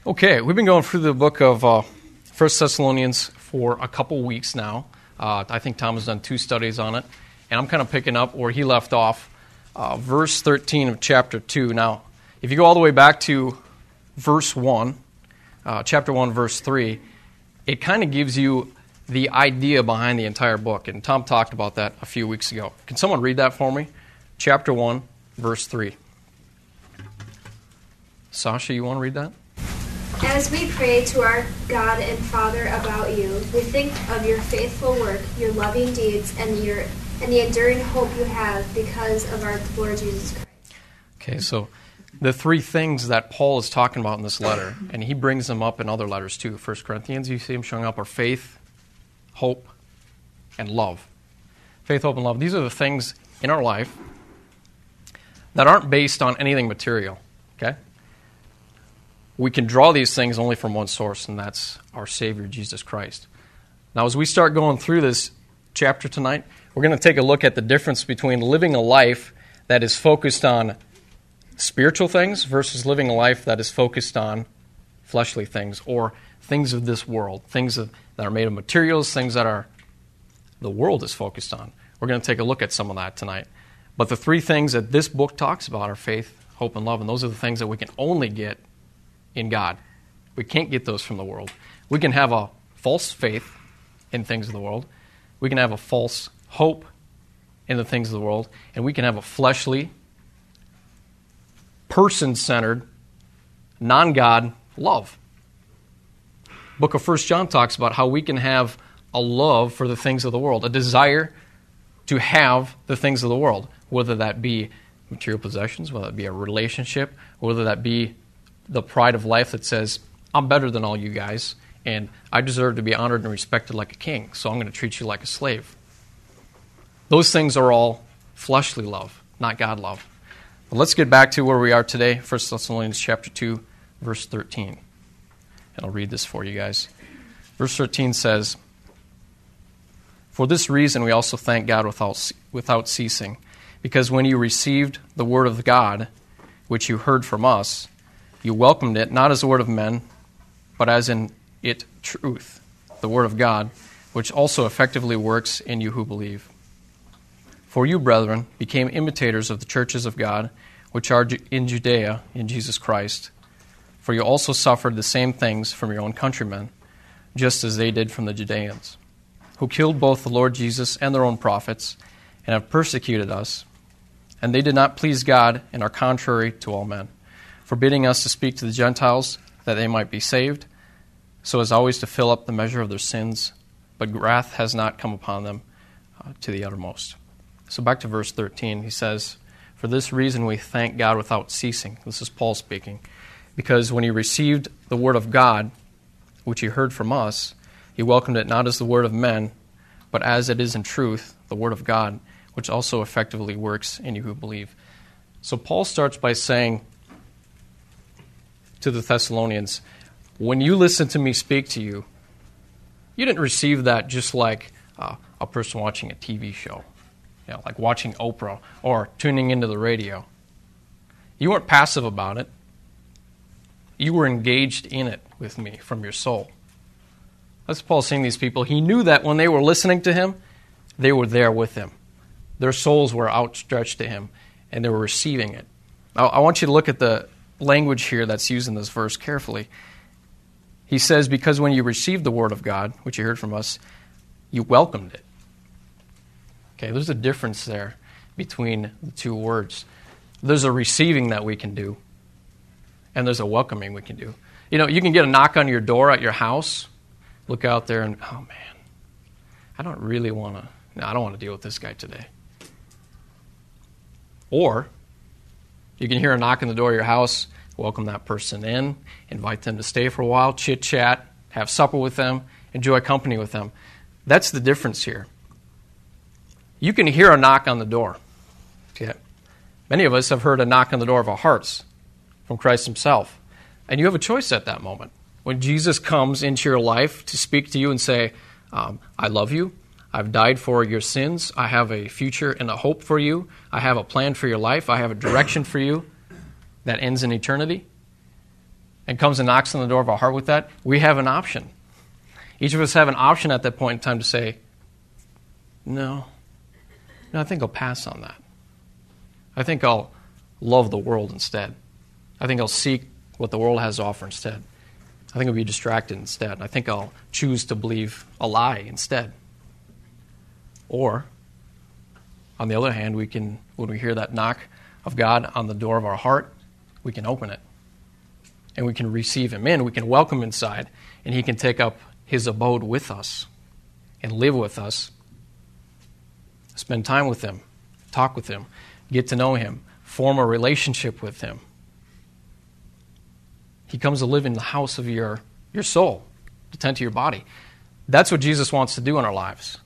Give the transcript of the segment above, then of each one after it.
Okay, we've been going through the book of 1 Thessalonians for a couple weeks now. I think Tom has done 2 studies on it, and I'm kind of picking up where he left off, verse 13 of chapter 2. Now, if you go all the way back to verse 1, chapter 1, verse 3, it kind of gives you the idea behind the entire book, and Tom talked about that a few weeks ago. Can someone read that for me? Chapter 1, verse 3. Sasha, you want to read that? As we pray to our God and Father about you, we think of your faithful work, your loving deeds, and the enduring hope you have because of our Lord Jesus Christ. Okay, so the 3 things that Paul is talking about in this letter, and he brings them up in other letters too. 1 Corinthians, you see them showing up, are faith, hope, and love. Faith, hope, and love. These are the things in our life that aren't based on anything material, okay? We can draw these things only from one source, and that's our Savior, Jesus Christ. Now, as we start going through this chapter tonight, we're going to take a look at the difference between living a life that is focused on spiritual things versus living a life that is focused on fleshly things or things of this world, things that are made of materials, things that the world is focused on. We're going to take a look at some of that tonight. But the 3 things that this book talks about are faith, hope, and love, and those are the things that we can only get in God. We can't get those from the world. We can have a false faith in things of the world. We can have a false hope in the things of the world. And we can have a fleshly, person-centered, non-God love. Book of 1 John talks about how we can have a love for the things of the world, a desire to have the things of the world, whether that be material possessions, whether that be a relationship, whether that be the pride of life that says, I'm better than all you guys, and I deserve to be honored and respected like a king, so I'm going to treat you like a slave. Those things are all fleshly love, not God love. But let's get back to where we are today, 1 Thessalonians chapter 2, verse 13. And I'll read this for you guys. Verse 13 says, For this reason we also thank God without ceasing, because when you received the word of God, which you heard from us, you welcomed it, not as the word of men, but as in it truth, the word of God, which also effectively works in you who believe. For you, brethren, became imitators of the churches of God, which are in Judea in Jesus Christ. For you also suffered the same things from your own countrymen, just as they did from the Judeans, who killed both the Lord Jesus and their own prophets, and have persecuted us. And they did not please God and are contrary to all men, forbidding us to speak to the Gentiles that they might be saved, so as always to fill up the measure of their sins, but wrath has not come upon them to the uttermost. So back to verse 13, he says, For this reason we thank God without ceasing. This is Paul speaking. Because when you received the word of God, which you heard from us, you welcomed it not as the word of men, but as it is in truth, the word of God, which also effectively works in you who believe. So Paul starts by saying to the Thessalonians, when you listen to me speak to you, you didn't receive that just like a person watching a TV show, like watching Oprah or tuning into the radio. You weren't passive about it. You were engaged in it with me from your soul. That's Paul saying to these people. He knew that when they were listening to him, they were there with him. Their souls were outstretched to him, and they were receiving it. I want you to look at the language here that's used in this verse carefully. He says, because when you received the word of God, which you heard from us, you welcomed it. Okay, there's a difference there between the 2 words. There's a receiving that we can do, and there's a welcoming we can do. You know, you can get a knock on your door at your house, look out there and, oh man, I don't want to deal with this guy today. Or you can hear a knock on the door of your house, welcome that person in, invite them to stay for a while, chit-chat, have supper with them, enjoy company with them. That's the difference here. You can hear a knock on the door. Okay. Many of us have heard a knock on the door of our hearts from Christ himself. And you have a choice at that moment. When Jesus comes into your life to speak to you and say, I love you, I've died for your sins. I have a future and a hope for you. I have a plan for your life. I have a direction for you that ends in eternity. and comes and knocks on the door of our heart with that, we have an option. Each of us have an option at that point in time to say, no, I think I'll pass on that. I think I'll love the world instead. I think I'll seek what the world has to offer instead. I think I'll be distracted instead. I think I'll choose to believe a lie instead. Or, on the other hand, when we hear that knock of God on the door of our heart, we can open it. And we can receive Him in. We can welcome Him inside. And He can take up His abode with us and live with us. Spend time with Him. Talk with Him. Get to know Him. Form a relationship with Him. He comes to live in the house of your soul, to tend to your body. That's what Jesus wants to do in our lives.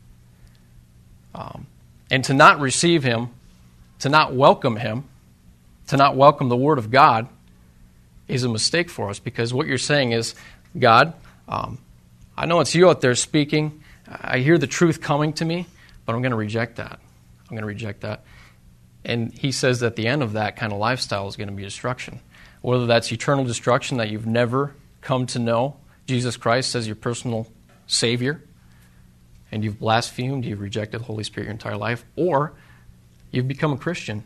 And to not receive Him, to not welcome Him, to not welcome the Word of God is a mistake for us, because what you're saying is, God, I know it's you out there speaking. I hear the truth coming to me, but I'm going to reject that. I'm going to reject that. And He says that the end of that kind of lifestyle is going to be destruction. Whether that's eternal destruction, that you've never come to know Jesus Christ as your personal Savior, and you've blasphemed, you've rejected the Holy Spirit your entire life, or you've become a Christian,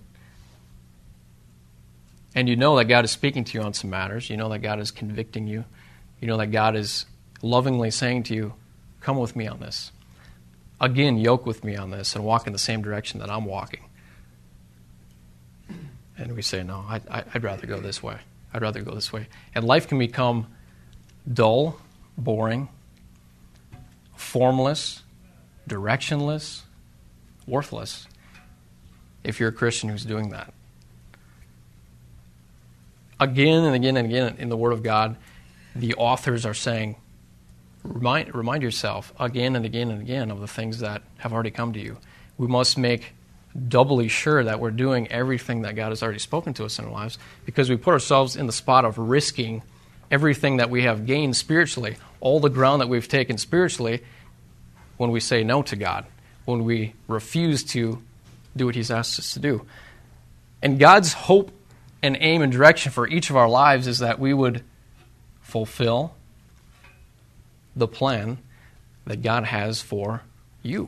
and you know that God is speaking to you on some matters, you know that God is convicting you, you know that God is lovingly saying to you, come with me on this. Again, yoke with me on this and walk in the same direction that I'm walking. And we say, no, I'd rather go this way. I'd rather go this way. And life can become dull, boring, formless, directionless, worthless if you're a Christian who's doing that. Again and again and again in the Word of God, the authors are saying, remind yourself again and again and again of the things that have already come to you. We must make doubly sure that we're doing everything that God has already spoken to us in our lives, because we put ourselves in the spot of risking everything that we have gained spiritually, all the ground that we've taken spiritually, when we say no to God, when we refuse to do what He's asked us to do. And God's hope and aim and direction for each of our lives is that we would fulfill the plan that God has for you.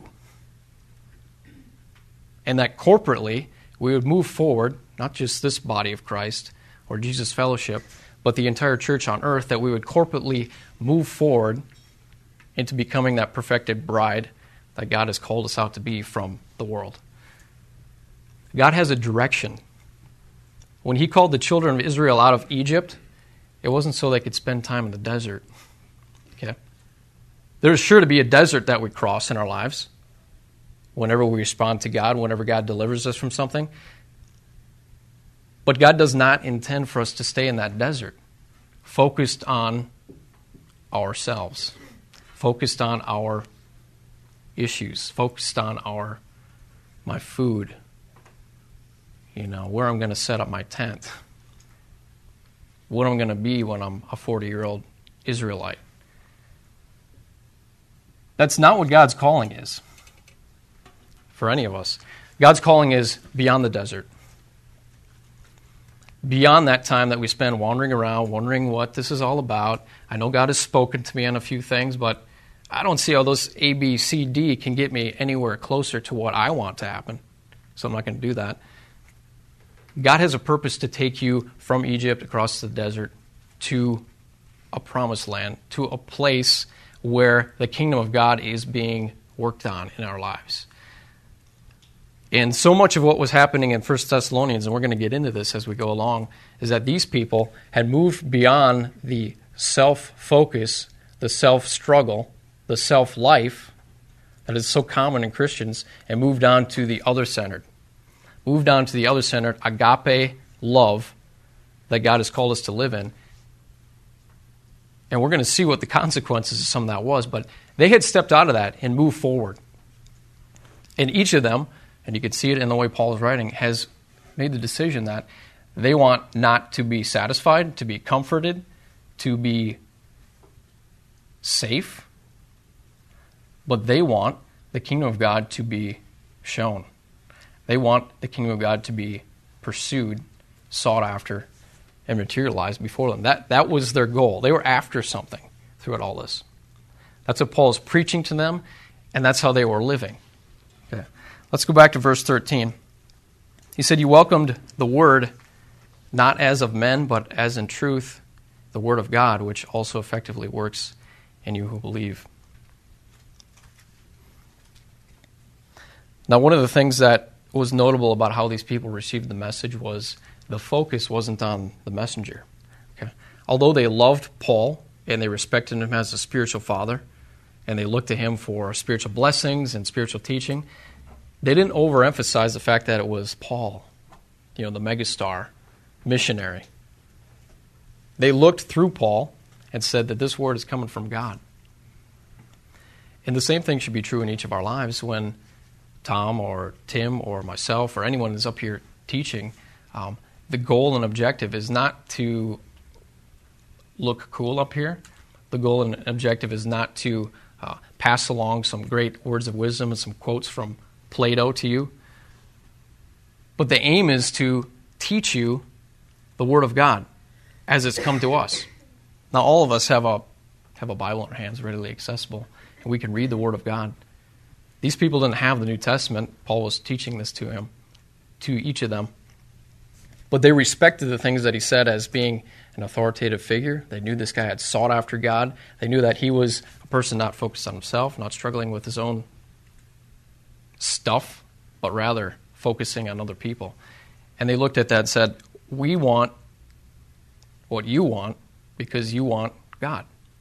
And that corporately, we would move forward, not just this body of Christ or Jesus Fellowship, but the entire church on earth, that we would corporately move forward into becoming that perfected bride that God has called us out to be from the world. God has a direction. When He called the children of Israel out of Egypt, it wasn't so they could spend time in the desert. Okay? There's sure to be a desert that we cross in our lives whenever we respond to God, whenever God delivers us from something. But God does not intend for us to stay in that desert, focused on ourselves, focused on our issues, focused on my food, where I'm going to set up my tent, what I'm going to be when I'm a 40-year-old Israelite. That's not what God's calling is for any of us. God's calling is beyond the desert. Beyond that time that we spend wandering around, wondering what this is all about. I know God has spoken to me on a few things, but I don't see how those A, B, C, D can get me anywhere closer to what I want to happen. So I'm not going to do that. God has a purpose to take you from Egypt across the desert to a promised land, to a place where the kingdom of God is being worked on in our lives. And so much of what was happening in 1 Thessalonians, and we're going to get into this as we go along, is that these people had moved beyond the self-focus, the self-struggle, the self-life that is so common in Christians, and moved on to the other-centered. Moved on to the other-centered agape love that God has called us to live in. And we're going to see what the consequences of some of that was, but they had stepped out of that and moved forward. And each of them, and you can see it in the way Paul is writing, has made the decision that they want not to be satisfied, to be comforted, to be safe, but they want the kingdom of God to be shown. They want the kingdom of God to be pursued, sought after, and materialized before them. That was their goal. They were after something throughout all this. That's what Paul is preaching to them, and that's how they were living. Okay. Let's go back to verse 13. He said, "You welcomed the word, not as of men, but as in truth, the word of God, which also effectively works in you who believe." Now, one of the things that was notable about how these people received the message was the focus wasn't on the messenger. Okay? Although they loved Paul and they respected him as a spiritual father, and they looked to him for spiritual blessings and spiritual teaching, they didn't overemphasize the fact that it was Paul, the megastar, missionary. They looked through Paul and said that this word is coming from God. And the same thing should be true in each of our lives when Tom or Tim or myself or anyone is up here teaching. The goal and objective is not to look cool up here. The goal and objective is not to pass along some great words of wisdom and some quotes from Plato to you. But the aim is to teach you the Word of God as it's come to us. Now, all of us have a Bible in our hands readily accessible, and we can read the Word of God. These people didn't have the New Testament. Paul was teaching this to each of them. But they respected the things that he said as being an authoritative figure. They knew this guy had sought after God. They knew that he was a person not focused on himself, not struggling with his own stuff, but rather focusing on other people. And they looked at that and said, "We want what you want because you want God."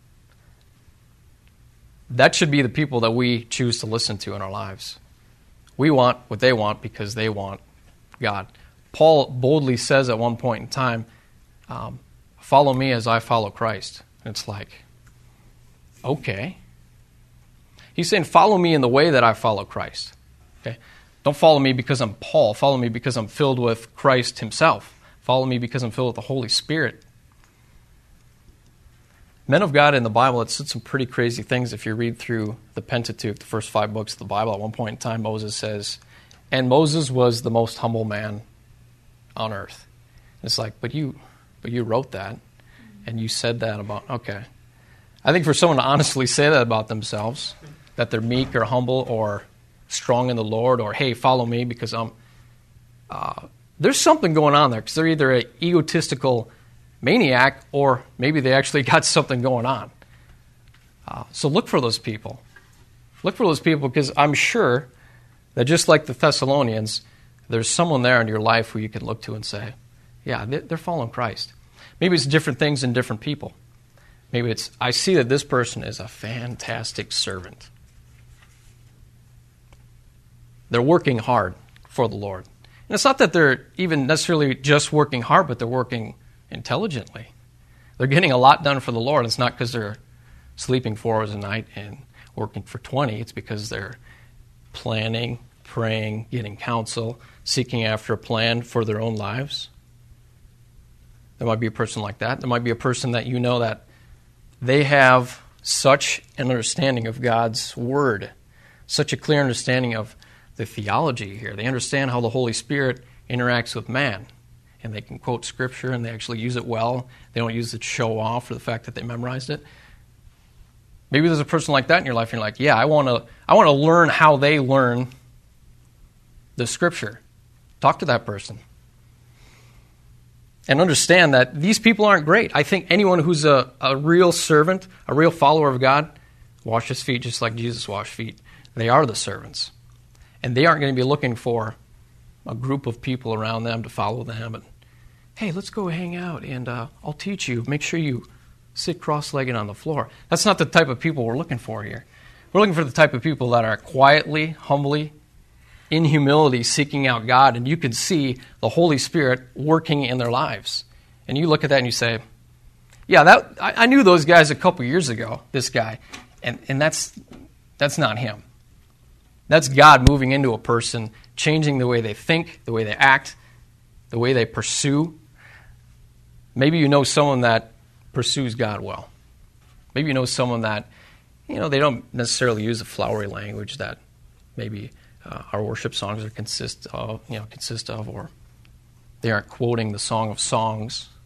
That should be the people that we choose to listen to in our lives. We want what they want because they want God. Paul boldly says at one point in time, "Follow me as I follow Christ." And it's like, okay. He's saying, follow me in the way that I follow Christ. Okay? Don't follow me because I'm Paul. Follow me because I'm filled with Christ himself. Follow me because I'm filled with the Holy Spirit. Men of God in the Bible, it said some pretty crazy things. If you read through the Pentateuch, the first 5 books of the Bible, at one point in time, Moses says, "And Moses was the most humble man on earth." It's like, but you wrote that, and you said that about, okay. I think for someone to honestly say that about themselves, that they're meek or humble or strong in the Lord, or, hey, follow me because there's something going on there, because they're either an egotistical maniac or maybe they actually got something going on. So look for those people. Look for those people, because I'm sure that just like the Thessalonians, there's someone there in your life who you can look to and say, yeah, they're following Christ. Maybe it's different things in different people. Maybe it's, I see that this person is a fantastic servant. They're working hard for the Lord. And it's not that they're even necessarily just working hard, but they're working intelligently. They're getting a lot done for the Lord. It's not because they're sleeping 4 hours a night and working for 20. It's because they're planning, praying, getting counsel, seeking after a plan for their own lives. There might be a person like that. There might be a person that you know that they have such an understanding of God's Word, such a clear understanding of the theology here. They understand how the Holy Spirit interacts with man. And they can quote Scripture, and they actually use it well. They don't use it to show off for the fact that they memorized it. Maybe there's a person like that in your life, and you're like, yeah, I want to learn how they learn the Scripture. Talk to that person. And understand that these people aren't great. I think anyone who's a real servant, a real follower of God, wash his feet just like Jesus washed feet. They are the servants. And they aren't going to be looking for a group of people around them to follow them. And, hey, let's go hang out, and I'll teach you. Make sure you sit cross-legged on the floor. That's not the type of people we're looking for here. We're looking for the type of people that are quietly, humbly, in humility, seeking out God, and you can see the Holy Spirit working in their lives. And you look at that and you say, yeah, I knew those guys a couple years ago, this guy, and that's not him. That's God moving into a person, changing the way they think, the way they act, the way they pursue. Maybe you know someone that pursues God well. Maybe you know someone that, they don't necessarily use a flowery language that maybe our worship songs consist of, or they aren't quoting the Song of Songs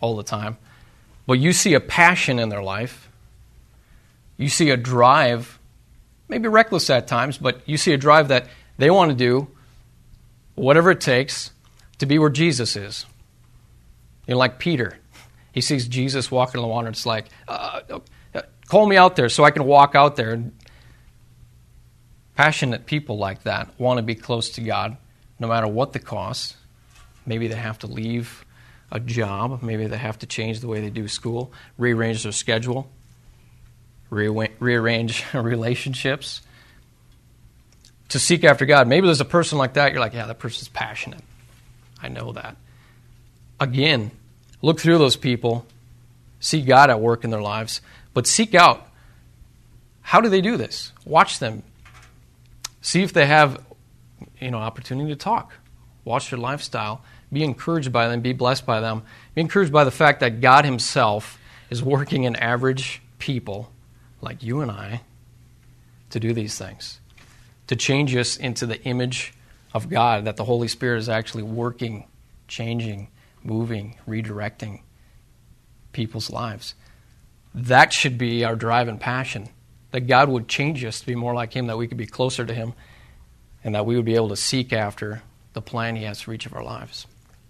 all the time, but you see a passion in their life. You see a drive, maybe reckless at times, but you see a drive that they want to do whatever it takes to be where Jesus is. You know, like Peter. He sees Jesus walking on the water, and it's like, call me out there so I can walk out there. And passionate people like that want to be close to God no matter what the cost. Maybe they have to leave a job. Maybe they have to change the way they do school, rearrange their schedule, rearrange relationships to seek after God. Maybe there's a person like that. You're like, yeah, that person's passionate. I know that. Again, look through those people, see God at work in their lives, but seek out, how do they do this? Watch them. See if they have, opportunity to talk. Watch their lifestyle. Be encouraged by them. Be blessed by them. Be encouraged by the fact that God himself is working in average people like you and I to do these things, to change us into the image of God, that the Holy Spirit is actually working, changing, moving, redirecting people's lives. That should be our drive and passion, that God would change us to be more like him, that we could be closer to him, and that we would be able to seek after the plan he has for each of our lives.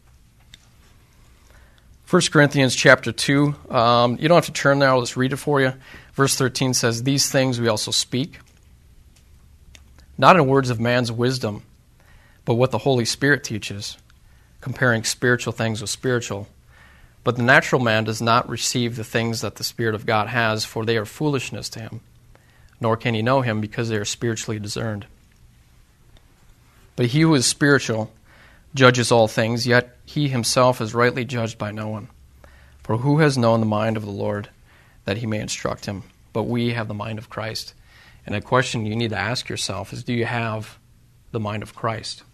1 Corinthians chapter 2, you don't have to turn there, I'll just read it for you. Verse 13 says, "These things we also speak, not in words of man's wisdom, but what the Holy Spirit teaches, comparing spiritual things with spiritual. But the natural man does not receive the things that the Spirit of God has, for they are foolishness to him, nor can he know him because they are spiritually discerned. But he who is spiritual judges all things, yet he himself is rightly judged by no one. For who has known the mind of the Lord, that he may instruct him? But we have the mind of Christ." And a question you need to ask yourself is, do you have the mind of Christ?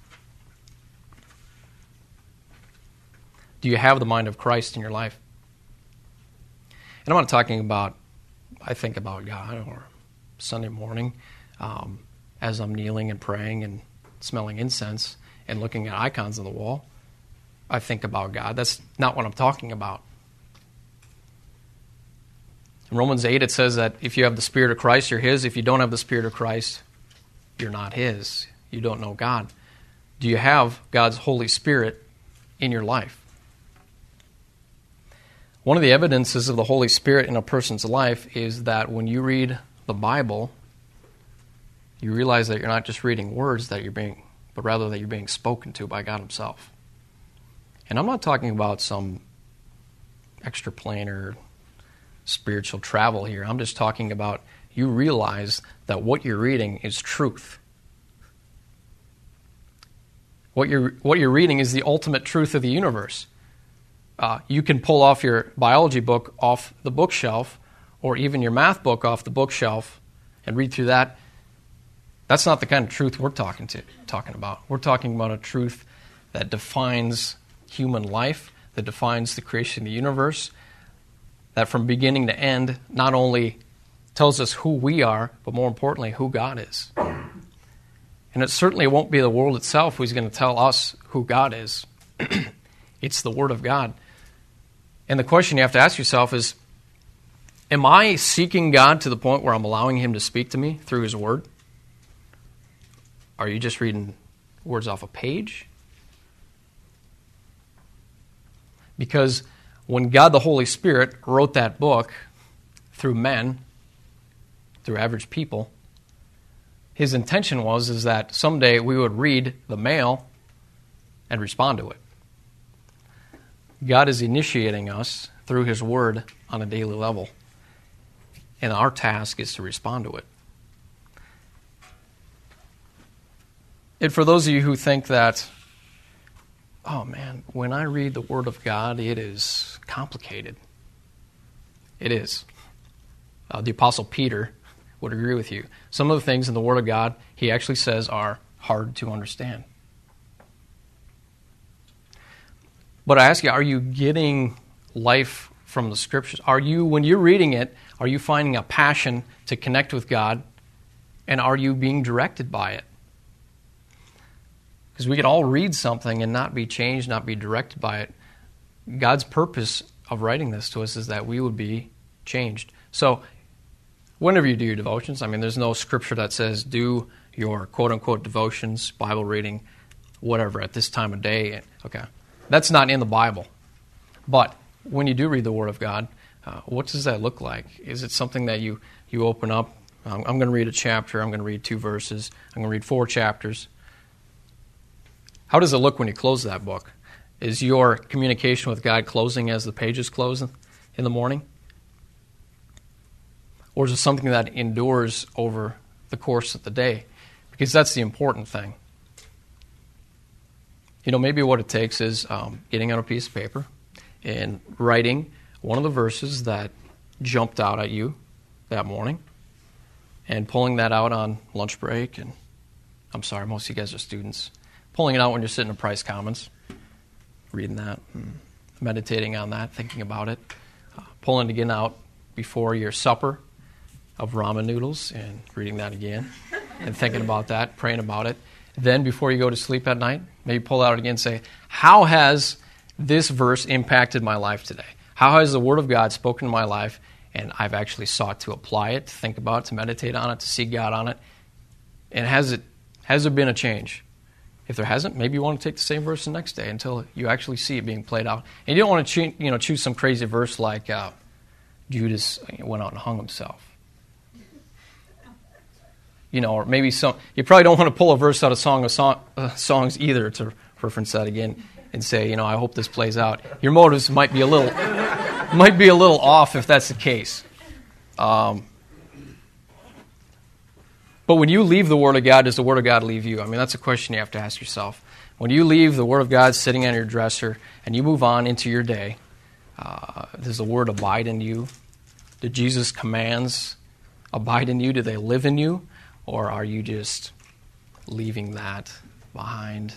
Do you have the mind of Christ in your life? And I'm not talking about, I think about God, or Sunday morning, as I'm kneeling and praying and smelling incense and looking at icons on the wall. I think about God. That's not what I'm talking about. In Romans 8, it says that if you have the Spirit of Christ, you're his. If you don't have the Spirit of Christ, you're not his. You don't know God. Do you have God's Holy Spirit in your life? One of the evidences of the Holy Spirit in a person's life is that when you read the Bible, you realize that you're not just reading words but rather that you're being spoken to by God himself. And I'm not talking about some extraplanar spiritual travel here. I'm just talking about you realize that what you're reading is truth. What you're reading is the ultimate truth of the universe. You can pull off your biology book off the bookshelf, or even your math book off the bookshelf, and read through that. That's not the kind of truth we're talking about. We're talking about a truth that defines human life, that defines the creation of the universe, that from beginning to end not only tells us who we are, but more importantly, who God is. And it certainly won't be the world itself who's going to tell us who God is. It's the Word of God. And the question you have to ask yourself is, am I seeking God to the point where I'm allowing him to speak to me through his Word? Are you just reading words off a page? Because when God the Holy Spirit wrote that book through men, through average people, his intention is that someday we would read the mail and respond to it. God is initiating us through his Word on a daily level, and our task is to respond to it. And for those of you who think that, oh man, when I read the Word of God, it is complicated. It is. The Apostle Peter would agree with you. Some of the things in the Word of God, he actually says, are hard to understand. But I ask you, are you getting life from the Scriptures? When you're reading it, are you finding a passion to connect with God? And are you being directed by it? Because we can all read something and not be changed, not be directed by it. God's purpose of writing this to us is that we would be changed. So whenever you do your devotions, I mean, there's no scripture that says do your quote-unquote devotions, Bible reading, whatever, at this time of day. Okay, that's not in the Bible. But when you do read the Word of God, what does that look like? Is it something that you open up? I'm going to read a chapter. I'm going to read 2 verses. I'm going to read 4 chapters. How does it look when you close that book? Is your communication with God closing as the pages close in the morning? Or is it something that endures over the course of the day? Because that's the important thing. You know, maybe what it takes is getting on a piece of paper and writing one of the verses that jumped out at you that morning and pulling that out on lunch break. And I'm sorry, most of you guys are students. Pulling it out when you're sitting in Price Commons, reading that, meditating on that, thinking about it. Pulling it again out before your supper of ramen noodles and reading that again and thinking about that, praying about it. Then before you go to sleep at night, maybe pull out again and say, how has this verse impacted my life today? How has the Word of God spoken to my life, and I've actually sought to apply it, to think about it, to meditate on it, to see God on it? And has there been a change? If there hasn't, maybe you want to take the same verse the next day until you actually see it being played out. And you don't want to choose some crazy verse like Judas went out and hung himself. You know, or maybe you probably don't want to pull a verse out of Song of Songs either, to reference that again, and say, I hope this plays out. Your motives might be a little off if that's the case. But when you leave the Word of God, does the Word of God leave you? I mean, that's a question you have to ask yourself. When you leave the Word of God sitting on your dresser and you move on into your day, does the Word abide in you? Do Jesus' commands abide in you? Do they live in you? Or are you just leaving that behind?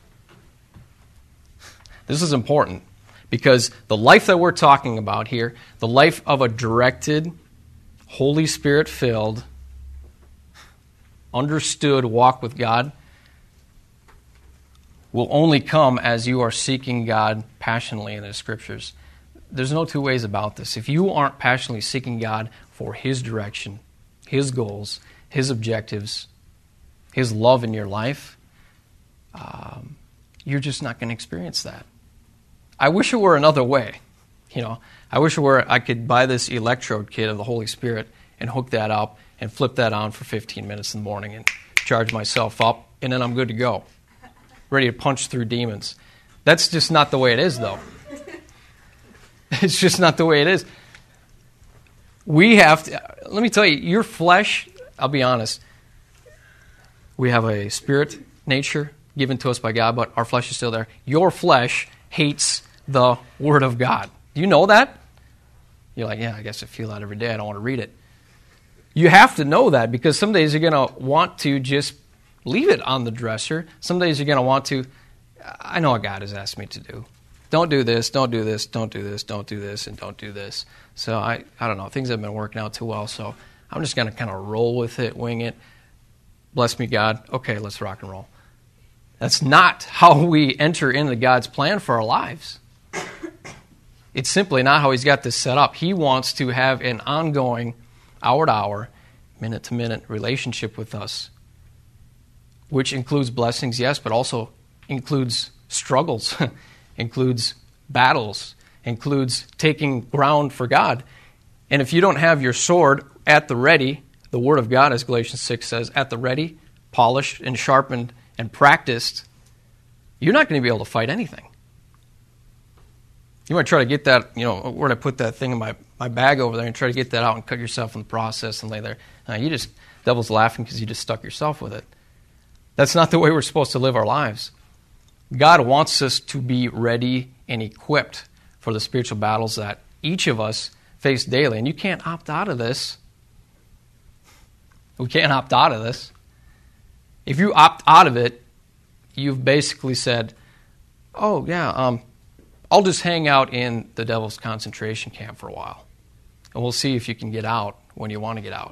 This is important because the life that we're talking about here, the life of a directed, Holy Spirit-filled, understood walk with God, will only come as you are seeking God passionately in the Scriptures. There's no two ways about this. If you aren't passionately seeking God for His direction, His goals, His objectives, His love in your life, you're just not going to experience that. I wish it were another way. I wish it were I could buy this electrode kit of the Holy Spirit and hook that up and flip that on for 15 minutes in the morning and charge myself up, and then I'm good to go, ready to punch through demons. That's just not the way it is, though. It's just not the way it is. We have to, let me tell you, your flesh, I'll be honest, we have a spirit nature given to us by God, but our flesh is still there. Your flesh hates the Word of God. Do you know that? You're like, yeah, I guess I feel that every day. I don't want to read it. You have to know that because some days you're going to want to just leave it on the dresser. Some days you're going to want to, I know what God has asked me to do. Don't do this, don't do this, don't do this, don't do this, and don't do this. So I don't know. Things have been working out too well, so I'm just going to kind of roll with it, wing it. Bless me, God. Okay, let's rock and roll. That's not how we enter into God's plan for our lives. It's simply not how He's got this set up. He wants to have an ongoing, hour-to-hour, minute-to-minute relationship with us, which includes blessings, yes, but also includes struggles, includes battles, includes taking ground for God. And if you don't have your sword at the ready, the Word of God, as Galatians 6 says, at the ready, polished and sharpened and practiced, you're not going to be able to fight anything. You might try to get that, where did I put that thing in my bag over there and try to get that out and cut yourself in the process and lay there. Devil's laughing because you just stuck yourself with it. That's not the way we're supposed to live our lives. God wants us to be ready and equipped for the spiritual battles that each of us face daily. And you can't opt out of this. We can't opt out of this. If you opt out of it, you've basically said, oh, yeah, I'll just hang out in the devil's concentration camp for a while. And we'll see if you can get out when you want to get out.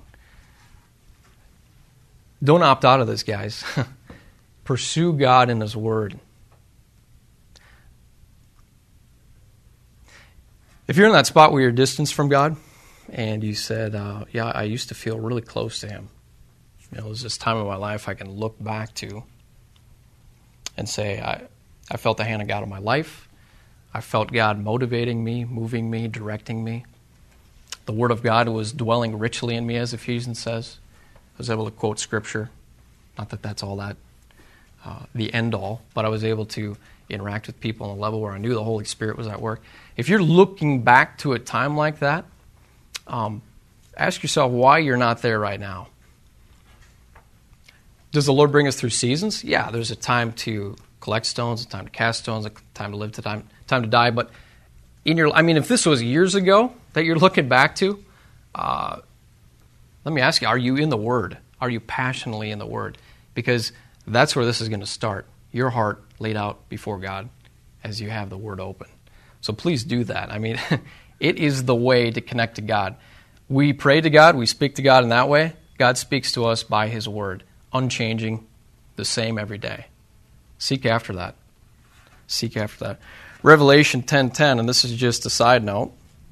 Don't opt out of this, guys. Pursue God in His Word. If you're in that spot where you're distanced from God, and you said, yeah, I used to feel really close to him. You know, it was this time in my life I can look back to and say, I felt the hand of God in my life. I felt God motivating me, moving me, directing me. The Word of God was dwelling richly in me, as Ephesians says. I was able to quote Scripture. Not that that's all that, the end all, but I was able to interact with people on a level where I knew the Holy Spirit was at work. If you're looking back to a time like that, ask yourself why you're not there right now. Does the Lord bring us through seasons? Yeah, there's a time to collect stones, a time to cast stones, a time to live, time to die. But if this was years ago that you're looking back to, let me ask you, are you in the Word? Are you passionately in the Word? Because that's where this is going to start. Your heart laid out before God as you have the Word open. So please do that. It is the way to connect to God. We pray to God, we speak to God in that way. God speaks to us by His Word, unchanging, the same every day. Seek after that. Seek after that. Revelation 10:10, and this is just a side note,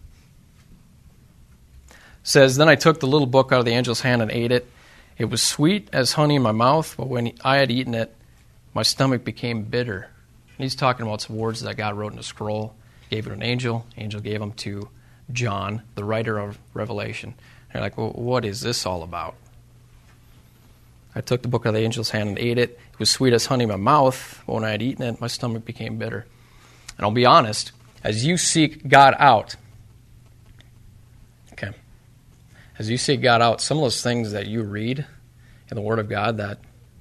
says, Then I took the little book out of the angel's hand and ate it. It was sweet as honey in my mouth, but when I had eaten it, my stomach became bitter. And he's talking about some words that God wrote in a scroll, gave it to an angel. Angel gave them to John, the writer of Revelation. And you're like, well, what is this all about? I took the book out of the angel's hand and ate it. It was sweet as honey in my mouth, but when I had eaten it, my stomach became bitter. And I'll be honest, as you seek God out, as you seek God out, some of those things that you read in the Word of God that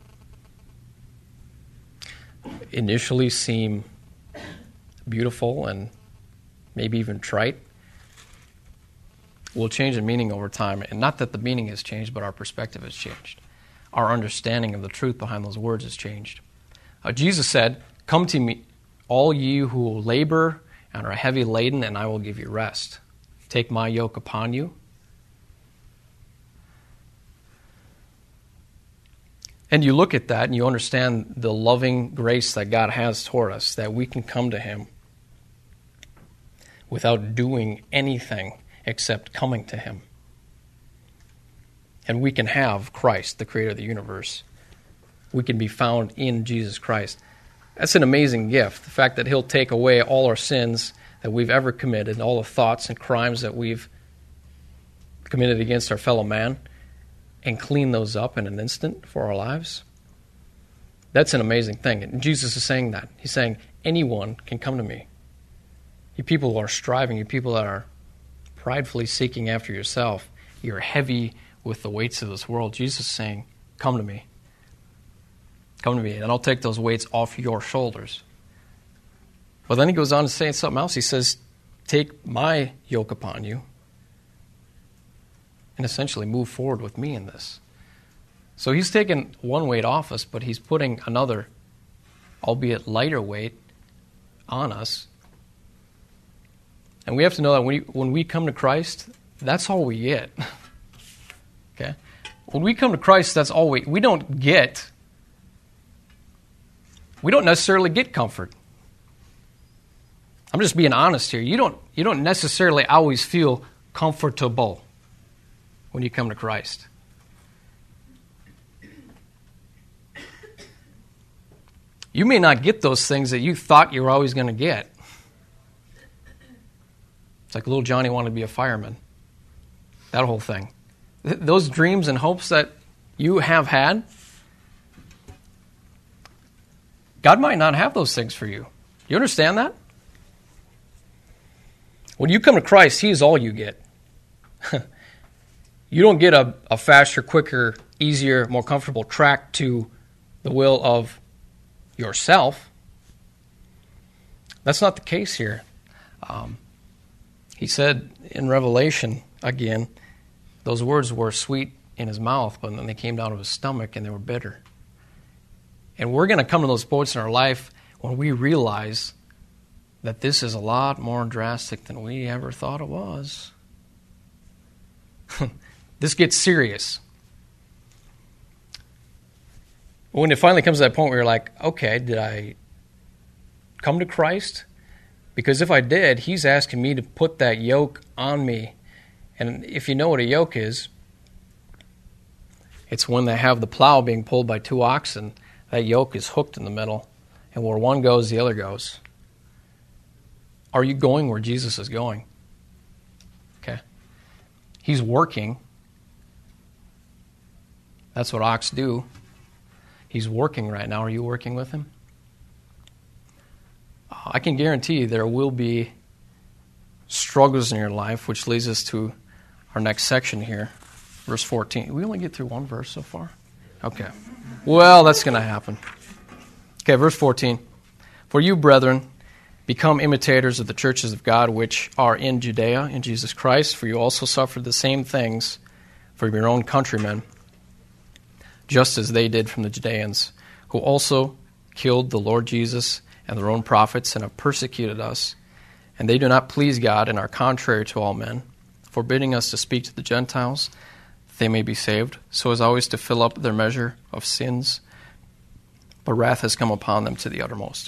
initially seem beautiful and maybe even trite will change in meaning over time. And not that the meaning has changed, but our perspective has changed. Our understanding of the truth behind those words has changed. Jesus said, Come to me, all you who labor and are heavy laden, and I will give you rest. Take my yoke upon you. And you look at that and you understand the loving grace that God has toward us, that we can come to Him without doing anything except coming to Him. And we can have Christ, the Creator of the universe. We can be found in Jesus Christ. That's an amazing gift, the fact that He'll take away all our sins that we've ever committed, all the thoughts and crimes that we've committed against our fellow man, and clean those up in an instant for our lives. That's an amazing thing. And Jesus is saying that. He's saying, anyone can come to me. You people who are striving, you people that are pridefully seeking after yourself, you're heavy with the weights of this world. Jesus is saying, come to me. Come to me, and I'll take those weights off your shoulders. But then he goes on to say something else. He says, take my yoke upon you and essentially move forward with me in this. So he's taken one weight off us, but he's putting another, albeit lighter weight, on us. And we have to know that when we come to Christ, that's all we get. Okay? When we come to Christ, that's all we don't necessarily get comfort. I'm just being honest here. You don't necessarily always feel comfortable when you come to Christ. You may not get those things that you thought you were always going to get. It's like little Johnny wanted to be a fireman. That whole thing. Those dreams and hopes that you have had, God might not have those things for you. You understand that? When you come to Christ, He is all you get. You don't get a faster, quicker, easier, more comfortable track to the will of yourself. That's not the case here. He said in Revelation, again, those words were sweet in His mouth, but then they came down to His stomach and they were bitter. And we're going to come to those points in our life when we realize that this is a lot more drastic than we ever thought it was. This gets serious. When it finally comes to that point where you're like, okay, did I come to Christ? Because if I did, he's asking me to put that yoke on me. And if you know what a yoke is, it's when they have the plow being pulled by two oxen. That yoke is hooked in the middle. And where one goes, the other goes. Are you going where Jesus is going? Okay. He's working. That's what ox do. He's working right now. Are you working with him? I can guarantee you there will be struggles in your life, which leads us to our next section here, verse 14. We only get through one verse so far? Okay. Well, that's going to happen. Okay, verse 14. For you, brethren, become imitators of the churches of God which are in Judea in Jesus Christ, for you also suffered the same things for your own countrymen, just as they did from the Judeans, who also killed the Lord Jesus and their own prophets, and have persecuted us. And they do not please God, and are contrary to all men, forbidding us to speak to the Gentiles, that they may be saved, so as always to fill up their measure of sins. But wrath has come upon them to the uttermost.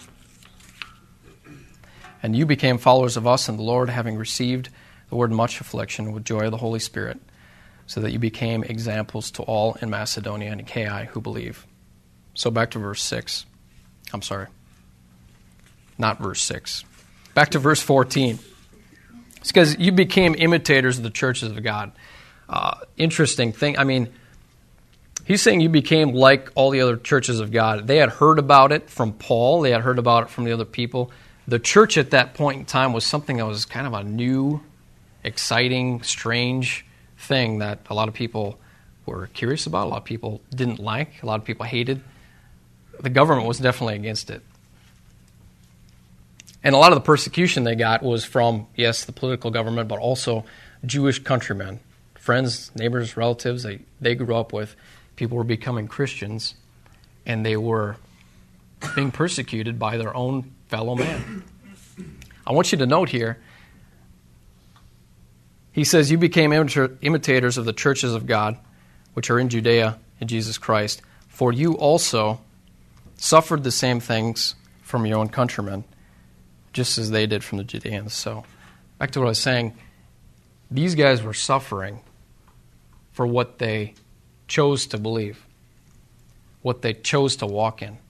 And you became followers of us in the Lord, having received the word in much affliction with joy of the Holy Spirit, so that you became examples to all in Macedonia and Achaia who believe. So back to verse 6. I'm sorry. Not verse 6. Back to verse 14. It's because you became imitators of the churches of God. Interesting thing. I mean, he's saying you became like all the other churches of God. They had heard about it from Paul. They had heard about it from the other people. The church at that point in time was something that was kind of a new, exciting, strange thing that a lot of people were curious about. A lot of people didn't like. A lot of people hated. The government was definitely against it. And a lot of the persecution they got was from, yes, the political government, but also Jewish countrymen, friends, neighbors, relatives they grew up with. People were becoming Christians, and they were being persecuted by their own fellow man. I want you to note here, he says, you became imitators of the churches of God, which are in Judea in Jesus Christ, for you also suffered the same things from your own countrymen, just as they did from the Judeans. So, back to what I was saying, these guys were suffering for what they chose to believe, what they chose to walk in.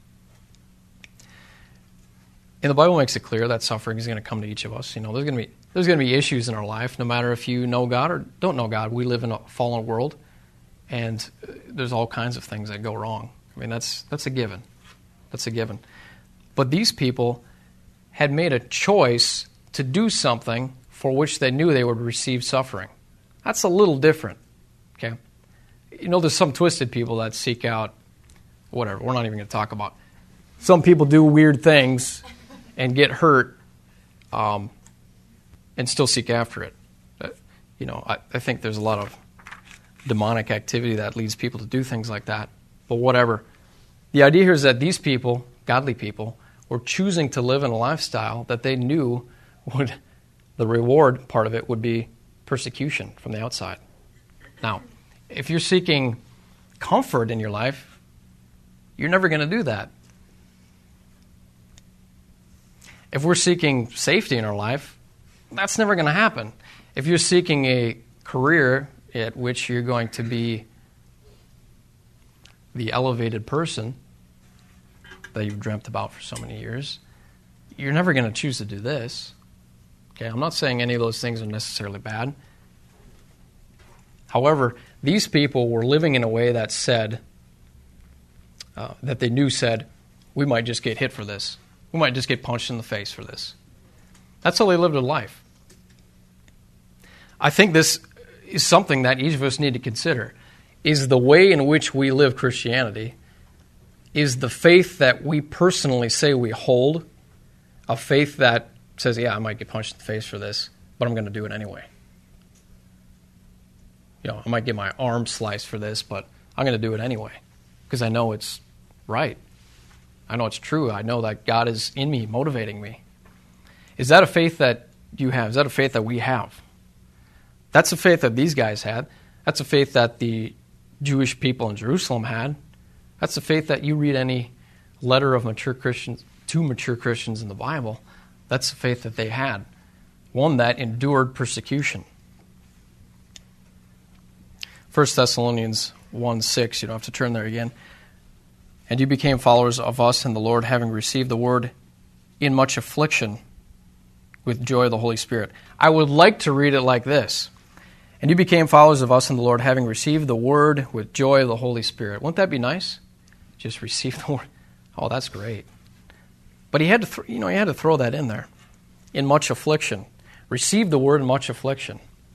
And the Bible makes it clear that suffering is going to come to each of us. You know, there's going to be issues in our life, no matter if you know God or don't know God. We live in a fallen world, and there's all kinds of things that go wrong. I mean, that's a given. That's a given. But these people had made a choice to do something for which they knew they would receive suffering. That's a little different, okay? You know, there's some twisted people that seek out, whatever, we're not even going to talk about. Some people do weird things and get hurt and still seek after it. You know, I think there's a lot of demonic activity that leads people to do things like that. But whatever. The idea here is that these people, godly people, were choosing to live in a lifestyle that they knew would, the reward part of it would be persecution from the outside. Now, if you're seeking comfort in your life, you're never going to do that. If we're seeking safety in our life, that's never going to happen. If you're seeking a career at which you're going to be the elevated person that you've dreamt about for so many years, you're never going to choose to do this. Okay, I'm not saying any of those things are necessarily bad. However, these people were living in a way that said, that they knew said, we might just get hit for this. We might just get punched in the face for this. That's how they lived their life. I think this is something that each of us need to consider. Is the way in which we live Christianity, is the faith that we personally say we hold, a faith that says, yeah, I might get punched in the face for this, but I'm going to do it anyway. You know, I might get my arm sliced for this, but I'm going to do it anyway because I know it's right. I know it's true. I know that God is in me, motivating me. Is that a faith that you have? Is that a faith that we have? That's a faith that these guys had. That's a faith that the Jewish people in Jerusalem had. That's a faith that you read any letter of mature Christians to mature Christians in the Bible. That's the faith that they had, one that endured persecution. 1 Thessalonians 1:6, you don't have to turn there again. And you became followers of us in the Lord, having received the word in much affliction with joy of the Holy Spirit. I would like to read it like this. And you became followers of us in the Lord, having received the word with joy of the Holy Spirit. Wouldn't that be nice? Just receive the word. Oh, that's great. But he had to, he had to throw that in there. In much affliction. Receive the word in much affliction.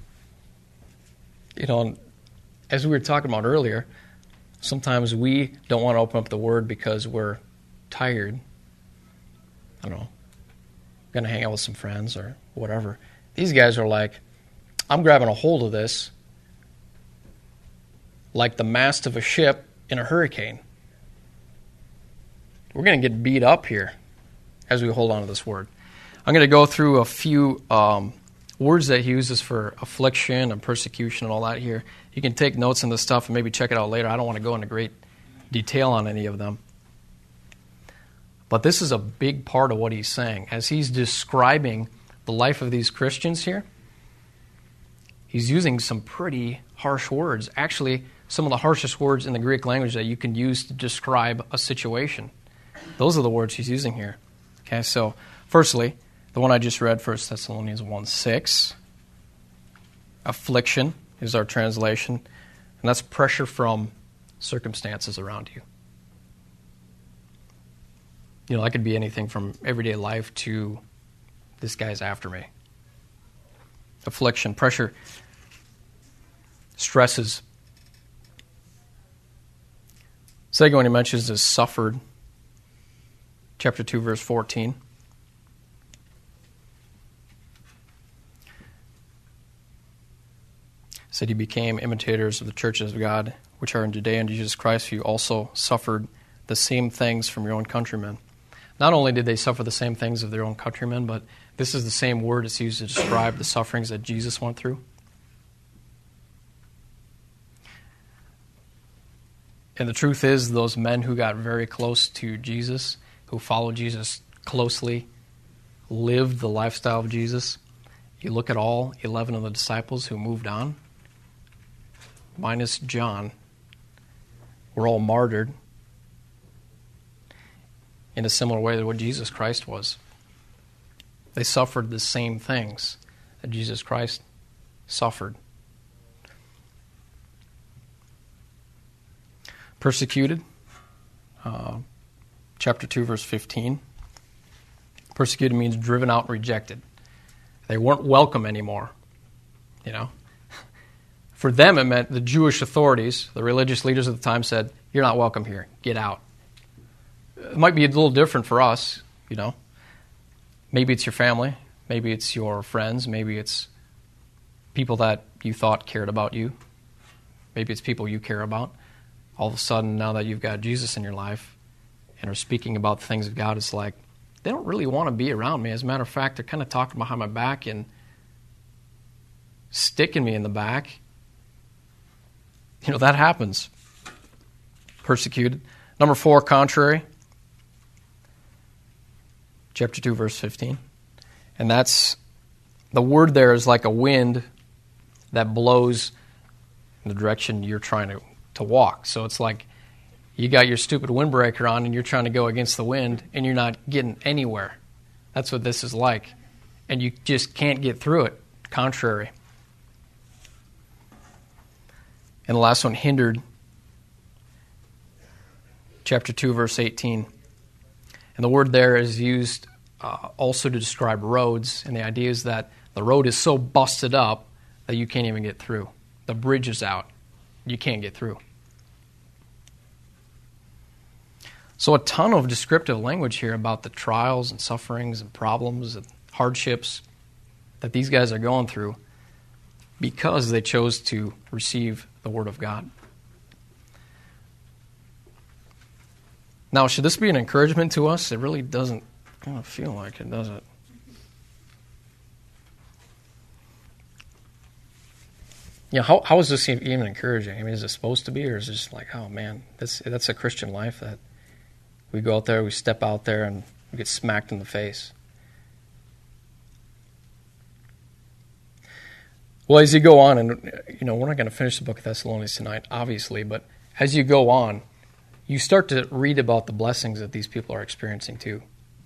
As we were talking about earlier, sometimes we don't want to open up the word because we're tired. I don't know. Going to hang out with some friends or whatever. These guys are like, I'm grabbing a hold of this like the mast of a ship in a hurricane. We're going to get beat up here as we hold on to this word. I'm going to go through a few words that he uses for affliction and persecution and all that here. You can take notes on this stuff and maybe check it out later. I don't want to go into great detail on any of them. But this is a big part of what he's saying. As he's describing the life of these Christians here, he's using some pretty harsh words. Actually, some of the harshest words in the Greek language that you can use to describe a situation. Those are the words he's using here. Okay, so firstly, the one I just read, 1 Thessalonians 1:6. Affliction is our translation. And that's pressure from circumstances around you. That could be anything from everyday life to this guy's after me. Affliction, pressure, stresses. Second one he mentions is suffered. Chapter 2, verse 14. Said you became imitators of the churches of God, which are in Judea and Jesus Christ, for you also suffered the same things from your own countrymen. Not only did they suffer the same things of their own countrymen, but this is the same word that's used to describe the sufferings that Jesus went through. And the truth is, those men who got very close to Jesus, who followed Jesus closely, lived the lifestyle of Jesus. You look at all 11 of the disciples who moved on, minus John, were all martyred in a similar way to what Jesus Christ was. They suffered the same things that Jesus Christ suffered. Persecuted, chapter 2, verse 15. Persecuted means driven out and rejected. They weren't welcome anymore, For them, it meant the Jewish authorities, the religious leaders at the time said, you're not welcome here, get out. It might be a little different for us, Maybe it's your family, maybe it's your friends, maybe it's people that you thought cared about you. Maybe it's people you care about. All of a sudden, now that you've got Jesus in your life and are speaking about the things of God, it's like, they don't really want to be around me. As a matter of fact, they're kind of talking behind my back and sticking me in the back. That happens. Persecuted. Number 4, contrary. Chapter 2, verse 15. And that's, the word there is like a wind that blows in the direction you're trying to walk. So it's like you got your stupid windbreaker on and you're trying to go against the wind and you're not getting anywhere. That's what this is like. And you just can't get through it. Contrary. And the last one, hindered. Chapter 2, verse 18. And the word there is used also to describe roads. And the idea is that the road is so busted up that you can't even get through. The bridge is out. You can't get through. So a ton of descriptive language here about the trials and sufferings and problems and hardships that these guys are going through because they chose to receive the Word of God. Now, should this be an encouragement to us? It really doesn't kind of feel like it, does it? How is this even encouraging? I mean, is it supposed to be, or is it just like, oh man, that's a Christian life that we go out there, we step out there, and we get smacked in the face? Well, as you go on, and we're not going to finish the book of Thessalonians tonight, obviously, but as you go on, you start to read about the blessings that these people are experiencing too.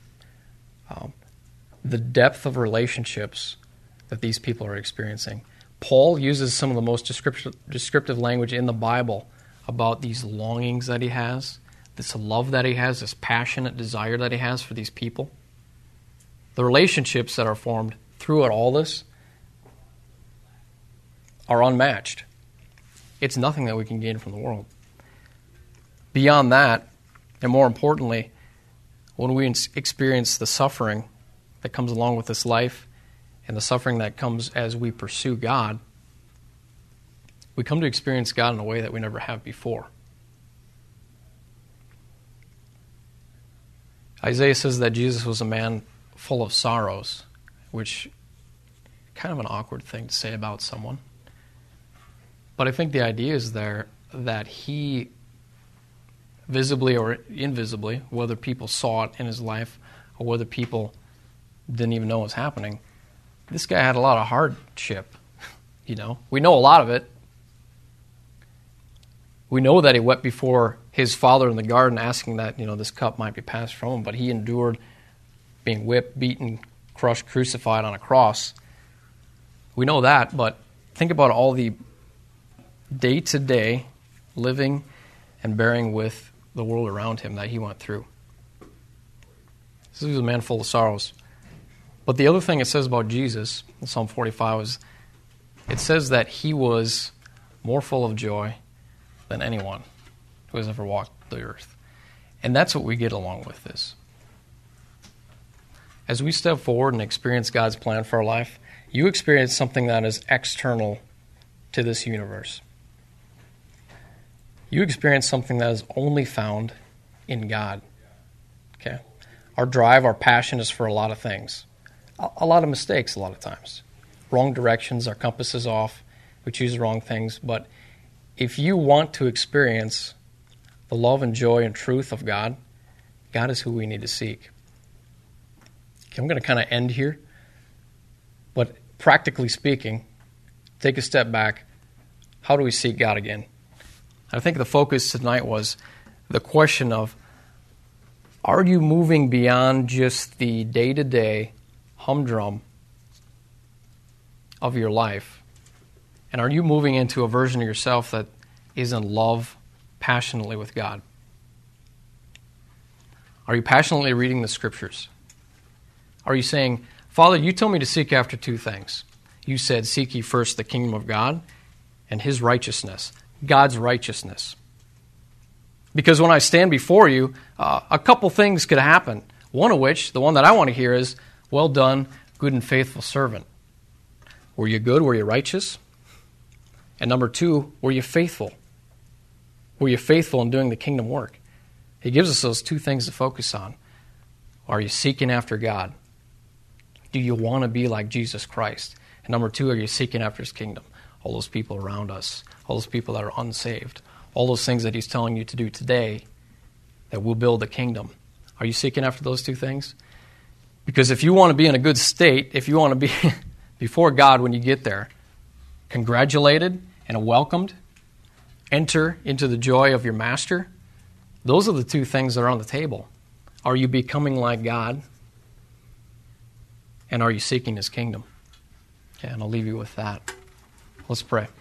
The depth of relationships that these people are experiencing. Paul uses some of the most descriptive language in the Bible about these longings that he has, this love that he has, this passionate desire that he has for these people. The relationships that are formed throughout all this are unmatched. It's nothing that we can gain from the world. Beyond that, and more importantly, when we experience the suffering that comes along with this life and the suffering that comes as we pursue God, we come to experience God in a way that we never have before. Isaiah says that Jesus was a man full of sorrows, which is kind of an awkward thing to say about someone. But I think the idea is there that he, visibly or invisibly, whether people saw it in his life or whether people didn't even know what was happening, this guy had a lot of hardship. We know a lot of it. We know that he wept before his father in the garden asking that, this cup might be passed from him, but he endured being whipped, beaten, crushed, crucified on a cross. We know that, but think about all the day-to-day living and bearing with the world around him that he went through. This was a man full of sorrows. But the other thing it says about Jesus in Psalm 45 is it says that he was more full of joy than anyone who has ever walked the earth. And that's what we get along with this. As we step forward and experience God's plan for our life, you experience something that is external to this universe. You experience something that is only found in God. Okay? Our drive, our passion is for a lot of things. A lot of mistakes a lot of times. Wrong directions, our compass is off, we choose the wrong things. But if you want to experience the love and joy and truth of God, God is who we need to seek. Okay, I'm going to kind of end here. But practically speaking, take a step back. How do we seek God again? I think the focus tonight was the question of, are you moving beyond just the day-to-day humdrum of your life? And are you moving into a version of yourself that is in love passionately with God? Are you passionately reading the Scriptures? Are you saying, Father, you told me to seek after two things. You said, seek ye first the kingdom of God and His righteousness, God's righteousness. Because when I stand before you, a couple things could happen. One of which, the one that I want to hear is, well done, good and faithful servant. Were you good? Were you righteous? And number two, were you faithful? Were you faithful in doing the kingdom work? He gives us those two things to focus on. Are you seeking after God? Do you want to be like Jesus Christ? And number two, are you seeking after His kingdom? All those people around us, all those people that are unsaved, all those things that He's telling you to do today that will build the kingdom. Are you seeking after those two things? Because if you want to be in a good state, if you want to be before God when you get there, congratulated and welcomed, enter into the joy of your Master, those are the two things that are on the table. Are you becoming like God? And are you seeking His kingdom? Okay, and I'll leave you with that. Let's pray.